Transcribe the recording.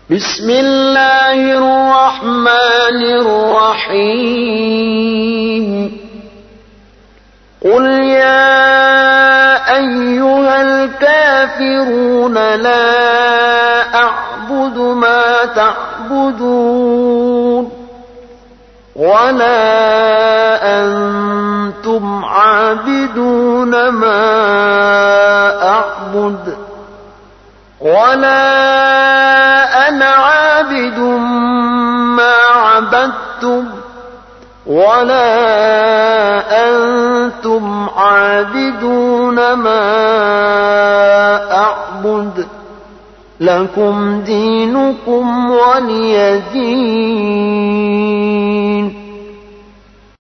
بسم الله الرحمن الرحيم قل يا أيها الكافرون لا أعبد ما تعبدون ولا أنتم عابدون ما أعبد ولا أنا عابد ما عبدتم ولا أنتم عابدون ما أعبد لكم دينكم ولي دين.